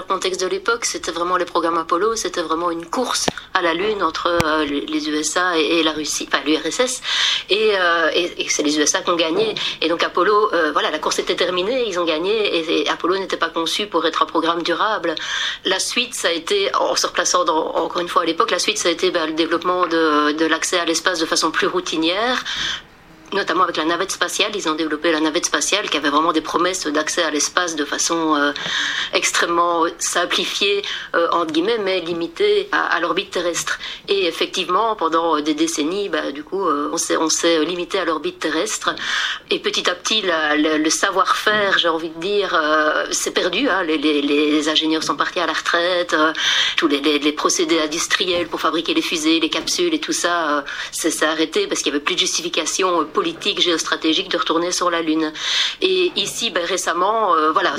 contexte de l'époque, c'était vraiment les programmes Apollo, c'était vraiment une course à la Lune entre les USA et la Russie, enfin l'URSS, et c'est les USA qui ont gagné. Et donc Apollo, la course était terminée, ils ont gagné, et Apollo n'était pas conçu pour être un programme durable. La suite, ça a été, en se replaçant encore une fois à l'époque, la suite, ça a été le développement de l'accès à l'espace de façon plus routinière, notamment avec la navette spatiale. Ils ont développé la navette spatiale qui avait vraiment des promesses d'accès à l'espace de façon extrêmement simplifiée, entre guillemets, mais limitée à l'orbite terrestre. Et effectivement, pendant des décennies, du coup, on s'est limité à l'orbite terrestre. Et petit à petit, le savoir-faire, j'ai envie de dire, s'est perdu. Hein. Les ingénieurs sont partis à la retraite. Tous les procédés industriels pour fabriquer les fusées, les capsules et tout ça, s'est arrêté parce qu'il n'y avait plus de justification politique, géostratégique de retourner sur la Lune. Et ici, récemment,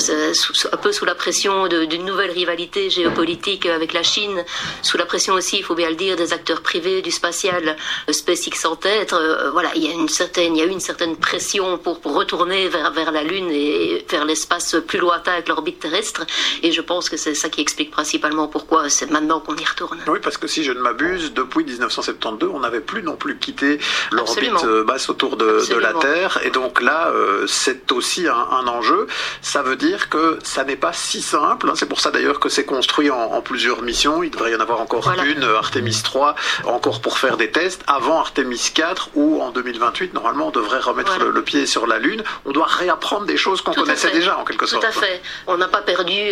un peu sous la pression d'une nouvelle rivalité géopolitique avec la Chine, sous la pression aussi, il faut bien le dire, des acteurs privés du spatial, SpaceX en tête, il y a eu une certaine pression pour retourner vers la Lune et vers l'espace plus lointain avec l'orbite terrestre. Et je pense que c'est ça qui explique principalement pourquoi c'est maintenant qu'on y retourne. Oui, parce que si je ne m'abuse, depuis 1972, on n'avait plus non plus quitté l'orbite basse autour de la Terre, et donc là c'est aussi un enjeu. Ça veut dire que ça n'est pas si simple, c'est pour ça d'ailleurs que c'est construit en plusieurs missions. Il devrait y en avoir encore une, Artemis 3, encore pour faire des tests, avant Artemis 4, où en 2028 normalement on devrait remettre le pied sur la Lune. On doit réapprendre des choses qu'on connaissait déjà en quelque sorte. Tout à fait. On n'a pas perdu,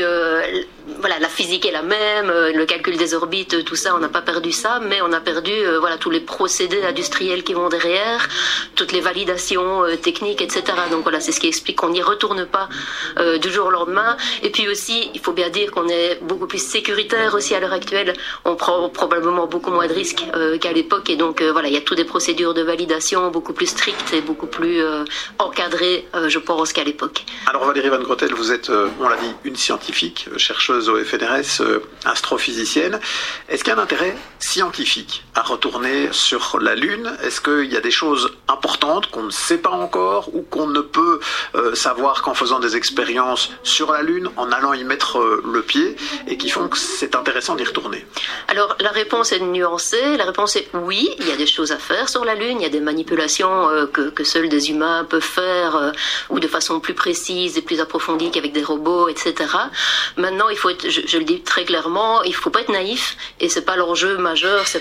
la physique est la même, le calcul des orbites, tout ça, on n'a pas perdu ça, mais on a perdu tous les procédés industriels qui vont derrière, toutes les validations techniques, etc. Donc voilà, c'est ce qui explique qu'on n'y retourne pas du jour au lendemain. Et puis aussi, il faut bien dire qu'on est beaucoup plus sécuritaire aussi à l'heure actuelle. On prend probablement beaucoup moins de risques qu'à l'époque. Et donc il y a toutes des procédures de validation beaucoup plus strictes et beaucoup plus encadrées, je pense, qu'à l'époque. Alors Valérie Van Grottel, vous êtes, on l'a dit, une scientifique, chercheuse au FNRS, astrophysicienne. Est-ce qu'il y a un intérêt scientifique à retourner sur la Lune? Est-ce qu'il y a des choses importantes qu'on ne sait pas encore ou qu'on ne peut savoir qu'en faisant des expériences sur la Lune, en allant y mettre le pied, et qui font que c'est intéressant d'y retourner? Alors la réponse est nuancée. La réponse est oui, il y a des choses à faire sur la Lune, il y a des manipulations que seuls des humains peuvent faire, ou de façon plus précise et plus approfondie qu'avec des robots, etc. Maintenant, il faut être, je le dis très clairement, il ne faut pas être naïf, et c'est pas l'enjeu majeur, c'est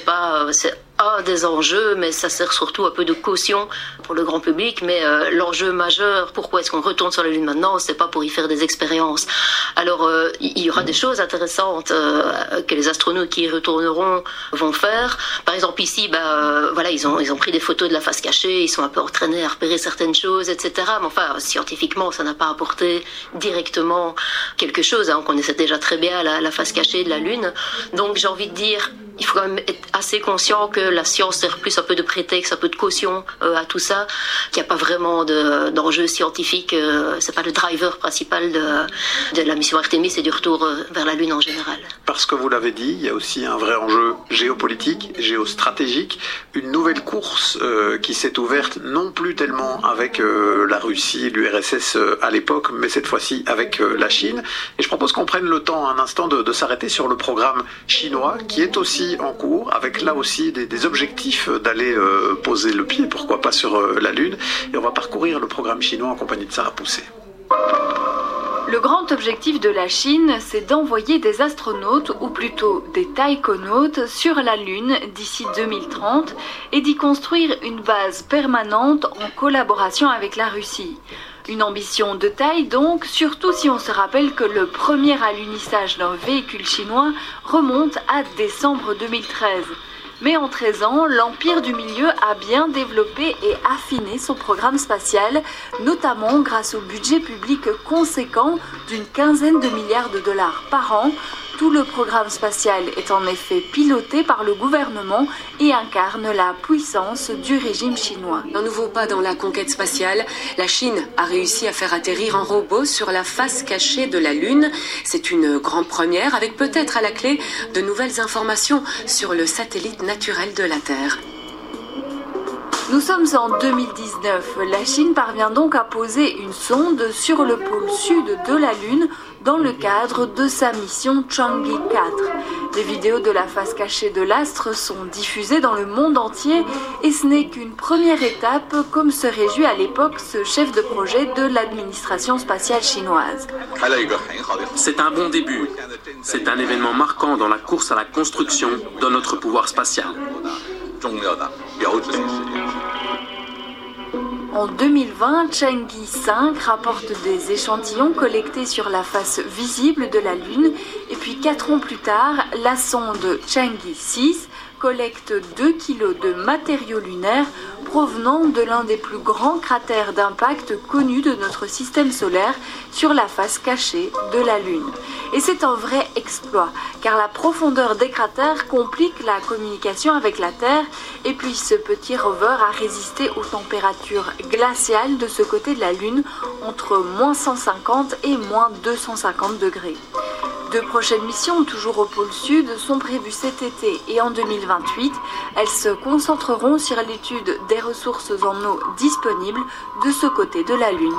un des enjeux, mais ça sert surtout un peu de caution pour le grand public. Mais l'enjeu majeur, pourquoi est-ce qu'on retourne sur la Lune maintenant, c'est pas pour y faire des expériences. Alors il y aura des choses intéressantes que les astronautes qui y retourneront vont faire. Par exemple ici, ils ont pris des photos de la face cachée, ils sont un peu entraînés à repérer certaines choses, etc. Mais enfin, scientifiquement, ça n'a pas apporté directement quelque chose. On connaissait déjà très bien la face cachée de la Lune. Donc j'ai envie de dire, il faut quand même être assez conscient que la science sert plus un peu de prétexte, un peu de caution à tout ça, qu'il n'y a pas vraiment d'enjeu scientifique. C'est pas le driver principal de la mission Artemis et du retour vers la Lune en général. Parce que vous l'avez dit, il y a aussi un vrai enjeu géopolitique, géostratégique, une nouvelle course qui s'est ouverte non plus tellement avec la Russie, l'URSS à l'époque, mais cette fois-ci avec la Chine. Et je propose qu'on prenne le temps un instant de s'arrêter sur le programme chinois qui est aussi en cours, avec là aussi des objectifs d'aller poser le pied, pourquoi pas sur la Lune. Et on va parcourir le programme chinois en compagnie de Sarah Poussé. Le grand objectif de la Chine, c'est d'envoyer des astronautes, ou plutôt des taïkonautes, sur la Lune d'ici 2030 et d'y construire une base permanente en collaboration avec la Russie. Une ambition de taille donc, surtout si on se rappelle que le premier alunissage d'un véhicule chinois remonte à décembre 2013. Mais en 13 ans, l'Empire du Milieu a bien développé et affiné son programme spatial, notamment grâce au budget public conséquent d'une quinzaine de milliards de dollars par an. Tout le programme spatial est en effet piloté par le gouvernement et incarne la puissance du régime chinois. Un nouveau pas dans la conquête spatiale, la Chine a réussi à faire atterrir un robot sur la face cachée de la Lune. C'est une grande première avec peut-être à la clé de nouvelles informations sur le satellite naturel de la Terre. Nous sommes en 2019. La Chine parvient donc à poser une sonde sur le pôle sud de la Lune dans le cadre de sa mission Chang'e 4. Les vidéos de la face cachée de l'astre sont diffusées dans le monde entier et ce n'est qu'une première étape, comme se réjouit à l'époque ce chef de projet de l'administration spatiale chinoise. C'est un bon début. C'est un événement marquant dans la course à la construction de notre pouvoir spatial. En 2020, Chang'e 5 rapporte des échantillons collectés sur la face visible de la Lune et puis 4 ans plus tard, la sonde Chang'e 6 collecte 2 kg de matériaux lunaires provenant de l'un des plus grands cratères d'impact connus de notre système solaire sur la face cachée de la Lune. Et c'est un vrai exploit, car la profondeur des cratères complique la communication avec la Terre, et puis ce petit rover a résisté aux températures glaciales de ce côté de la Lune, entre moins 150 et moins 250 degrés. 2 prochaines missions, toujours au pôle sud, sont prévues cet été et en 2028. Elles se concentreront sur l'étude des ressources en eau disponibles de ce côté de la Lune.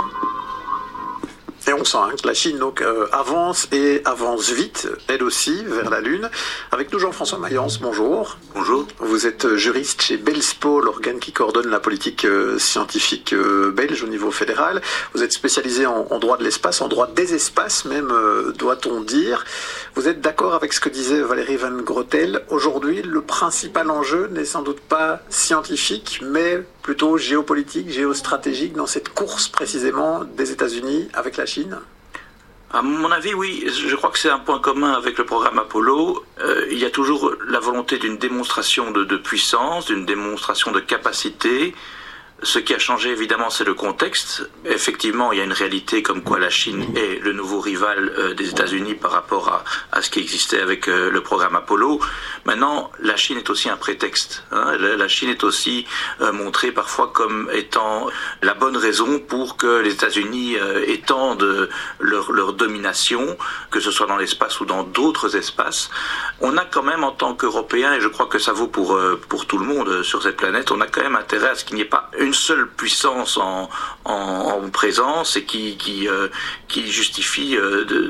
Et on sent que la Chine donc, avance et avance vite, elle aussi, vers la Lune. Avec nous Jean-François Mayence, bonjour. Bonjour. Vous êtes juriste chez BELSPO, l'organe qui coordonne la politique scientifique belge au niveau fédéral. Vous êtes spécialisé en droit de l'espace, en droit des espaces même, doit-on dire. Vous êtes d'accord avec ce que disait Valérie Van Grotel. Aujourd'hui, le principal enjeu n'est sans doute pas scientifique, mais plutôt géopolitique, géostratégique, dans cette course précisément des États-Unis avec la Chine? À mon avis, oui. Je crois que c'est un point commun avec le programme Apollo. Il y a toujours la volonté d'une démonstration de puissance, d'une démonstration de capacité. Ce qui a changé, évidemment, c'est le contexte. Effectivement, il y a une réalité comme quoi la Chine est le nouveau rival des États-Unis par rapport à ce qui existait avec le programme Apollo. Maintenant, la Chine est aussi un prétexte. La Chine est aussi montrée parfois comme étant la bonne raison pour que les États-Unis étendent leur domination, que ce soit dans l'espace ou dans d'autres espaces. On a quand même, en tant qu'Européens, et je crois que ça vaut pour tout le monde sur cette planète, on a quand même intérêt à ce qu'il n'y ait pas une seule puissance en présence et qui justifie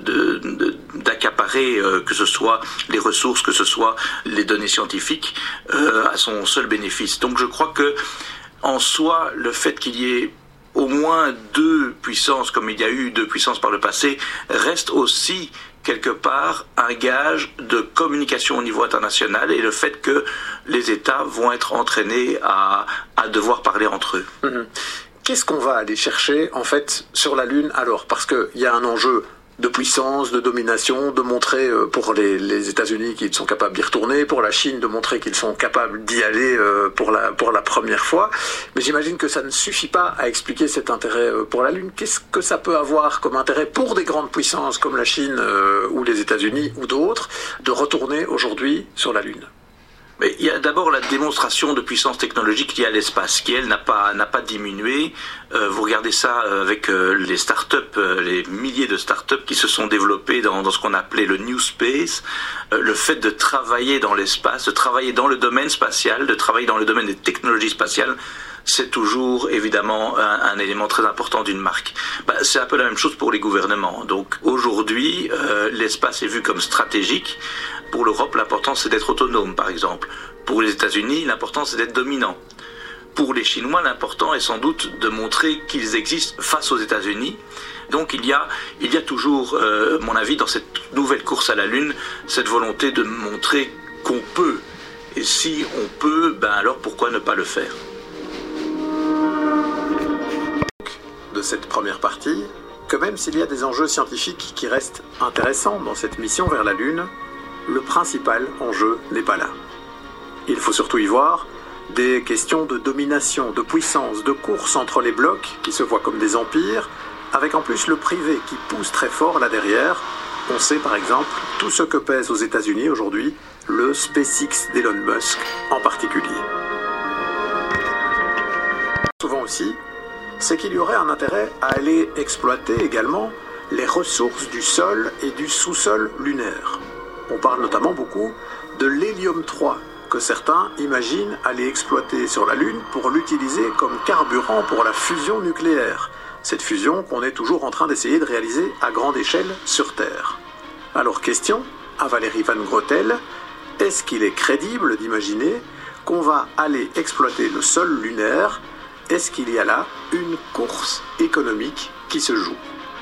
d'accaparer que ce soit les ressources, que ce soit les données scientifiques à son seul bénéfice. Donc je crois que en soi, le fait qu'il y ait au moins 2 puissances, comme il y a eu 2 puissances par le passé, reste aussi quelque part un gage de communication au niveau international et le fait que les États vont être entraînés à devoir parler entre eux. Qu'est-ce qu'on va aller chercher en fait sur la Lune alors? Parce qu'il y a un enjeu de puissance, de domination, de montrer pour les États-Unis qu'ils sont capables d'y retourner, pour la Chine de montrer qu'ils sont capables d'y aller pour la première fois. Mais j'imagine que ça ne suffit pas à expliquer cet intérêt pour la Lune. Qu'est-ce que ça peut avoir comme intérêt pour des grandes puissances comme la Chine ou les États-Unis ou d'autres de retourner aujourd'hui sur la Lune? Mais il y a d'abord la démonstration de puissance technologique liée à l'espace, qui elle n'a pas diminué. Vous regardez ça avec les startups, les milliers de startups qui se sont développées dans ce qu'on appelait le New Space. Le fait de travailler dans l'espace, de travailler dans le domaine spatial, de travailler dans le domaine des technologies spatiales, c'est toujours évidemment un élément très important d'une marque. C'est un peu la même chose pour les gouvernements. Donc aujourd'hui, l'espace est vu comme stratégique. Pour l'Europe, l'important c'est d'être autonome, par exemple. Pour les États-Unis, l'important c'est d'être dominant. Pour les Chinois, l'important est sans doute de montrer qu'ils existent face aux États-Unis. Donc il y a toujours, à mon avis, dans cette nouvelle course à la Lune, cette volonté de montrer qu'on peut. Et si on peut, alors pourquoi ne pas le faire? De cette première partie, que même s'il y a des enjeux scientifiques qui restent intéressants dans cette mission vers la Lune, le principal enjeu n'est pas là. Il faut surtout y voir des questions de domination, de puissance, de course entre les blocs qui se voient comme des empires, avec en plus le privé qui pousse très fort là derrière. On sait par exemple tout ce que pèse aux États-Unis aujourd'hui le SpaceX d'Elon Musk en particulier. Souvent aussi, c'est qu'il y aurait un intérêt à aller exploiter également les ressources du sol et du sous-sol lunaire. On parle notamment beaucoup de l'hélium 3 que certains imaginent aller exploiter sur la Lune pour l'utiliser comme carburant pour la fusion nucléaire. Cette fusion qu'on est toujours en train d'essayer de réaliser à grande échelle sur Terre. Alors question à Valérie Van Grotel, est-ce qu'il est crédible d'imaginer qu'on va aller exploiter le sol lunaire? Est-ce qu'il y a là une course économique qui se joue?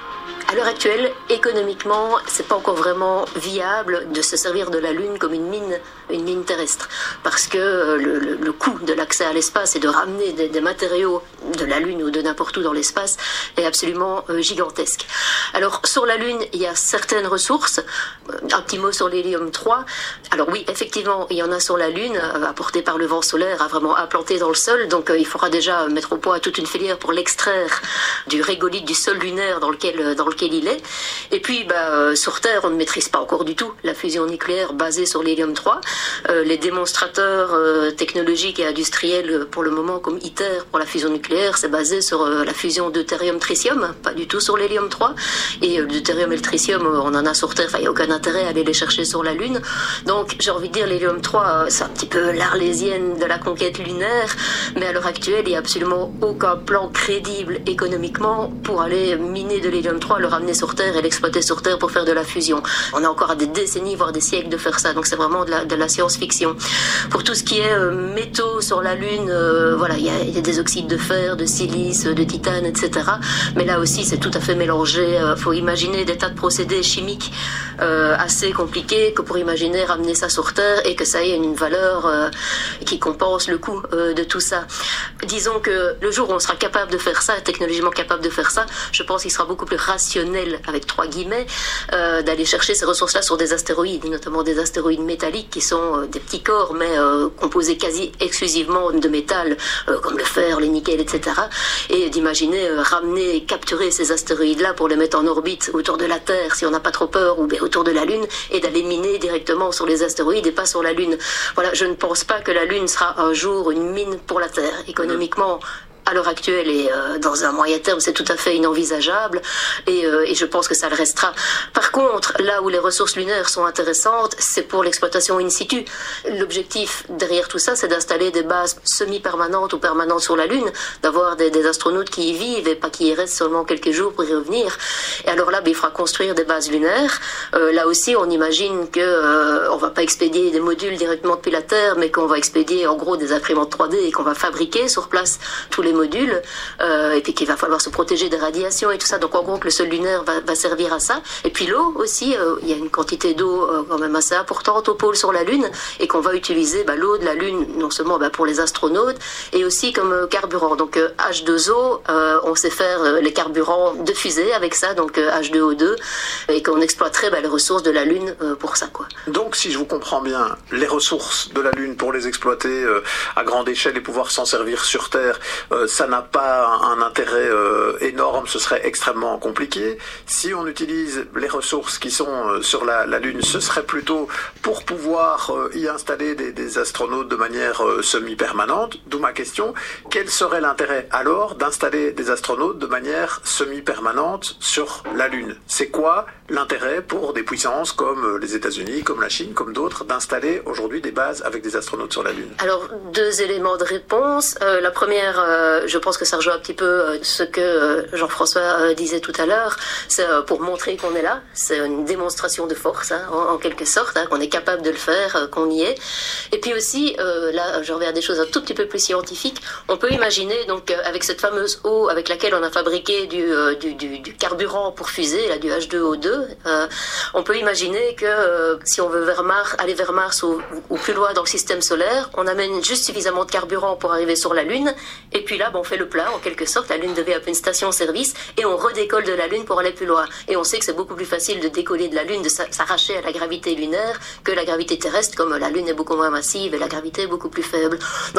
À l'heure actuelle, économiquement, c'est pas encore vraiment viable de se servir de la Lune comme une mine terrestre, parce que le coût de l'accès à l'espace et de ramener des matériaux de la Lune ou de n'importe où dans l'espace est absolument gigantesque. Alors sur la Lune, il y a certaines ressources. Un petit mot sur l'hélium 3. Alors oui, effectivement, il y en a sur la Lune, apporté par le vent solaire, à vraiment implanté dans le sol. Donc il faudra déjà mettre au point toute une filière pour l'extraire du régolithe du sol lunaire dans lequel il est. Et puis sur Terre, on ne maîtrise pas encore du tout la fusion nucléaire basée sur l'hélium 3. Les démonstrateurs technologiques et industriels pour le moment, comme ITER pour la fusion nucléaire, c'est basé sur la fusion deutérium-tritium, pas du tout sur l'hélium 3. Et le deutérium et le tritium, on en a sur Terre, il n'y a aucun intérêt à aller les chercher sur la Lune. Donc j'ai envie de dire, l'hélium 3, c'est un petit peu l'arlésienne de la conquête lunaire, mais à l'heure actuelle, il n'y a absolument aucun plan crédible économiquement pour aller miner de l'hélium 3, le ramener sur Terre et l'exploiter sur Terre pour faire de la fusion. On a encore des décennies, voire des siècles de faire ça, donc c'est vraiment de la science-fiction. Pour tout ce qui est métaux sur la Lune, voilà, il y a des oxydes de fer, de silice, de titane, etc. Mais là aussi, c'est tout à fait mélangé. Faut imaginer des tas de procédés chimiques assez compliqués que pour imaginer ramener ça sur Terre et que ça ait une valeur qui compense le coût de tout ça. Disons que le jour où on sera capable de faire ça, technologiquement capable de faire ça, je pense qu'il sera beaucoup plus rationnel, avec 3 guillemets, d'aller chercher ces ressources-là sur des astéroïdes, notamment des astéroïdes métalliques qui sont des petits corps, mais composés quasi exclusivement de métal, comme le fer, le nickel, etc. Et d'imaginer ramener, capturer ces astéroïdes-là pour les mettre en orbite autour de la Terre, si on n'a pas trop peur, ou bien autour de la Lune, et d'aller miner directement sur les astéroïdes et pas sur la Lune. Voilà, je ne pense pas que la Lune sera un jour une mine pour la Terre. Économiquement, à l'heure actuelle et dans un moyen terme, c'est tout à fait inenvisageable et je pense que ça le restera. Par contre, là où les ressources lunaires sont intéressantes, c'est pour l'exploitation in situ. L'objectif derrière tout ça, c'est d'installer des bases semi-permanentes ou permanentes sur la Lune, d'avoir des astronautes qui y vivent et pas qui y restent seulement quelques jours pour y revenir. Et alors là, il faudra construire des bases lunaires. Là aussi, on imagine que on va pas expédier des modules directement depuis la Terre, mais qu'on va expédier en gros des imprimantes 3D et qu'on va fabriquer sur place tous les modules, et puis qu'il va falloir se protéger des radiations et tout ça. Donc en gros que le sol lunaire va servir à ça. Et puis l'eau aussi, il y a une quantité d'eau quand même assez importante au pôle sur la Lune et qu'on va utiliser l'eau de la Lune non seulement pour les astronautes et aussi comme carburant. Donc H2O, on sait faire les carburants de fusée avec ça, donc H2O2, et qu'on exploiterait les ressources de la Lune pour ça, quoi. Donc si je vous comprends bien, les ressources de la Lune pour les exploiter à grande échelle et pouvoir s'en servir sur Terre, ça n'a pas un intérêt énorme, ce serait extrêmement compliqué. Si on utilise les ressources qui sont sur la Lune, ce serait plutôt pour pouvoir y installer des astronautes de manière semi-permanente. D'où ma question, quel serait l'intérêt alors d'installer des astronautes de manière semi-permanente sur la Lune? C'est quoi l'intérêt pour des puissances comme les États-Unis, comme la Chine, comme d'autres, d'installer aujourd'hui des bases avec des astronautes sur la Lune? Alors, 2 éléments de réponse. La première, je pense que ça rejoint un petit peu ce que Jean-François disait tout à l'heure. C'est pour montrer qu'on est là. C'est une démonstration de force, en quelque sorte, qu'on est capable de le faire, qu'on y est. Et puis aussi, là, je reviens à des choses un tout petit peu plus scientifiques. On peut imaginer, donc, avec cette fameuse eau avec laquelle on a fabriqué du carburant pour fusée, là, du H2O2, on peut imaginer que si on veut aller vers Mars ou plus loin dans le système solaire, on amène juste suffisamment de carburant pour arriver sur la Lune, et puis là, on fait le plein, en quelque sorte, la Lune devient un peu une station-service, et on redécolle de la Lune pour aller plus loin. Et on sait que c'est beaucoup plus facile de décoller de la Lune, de s'arracher à la gravité lunaire, que la gravité terrestre, comme la Lune est beaucoup moins massive et la gravité est beaucoup plus faible.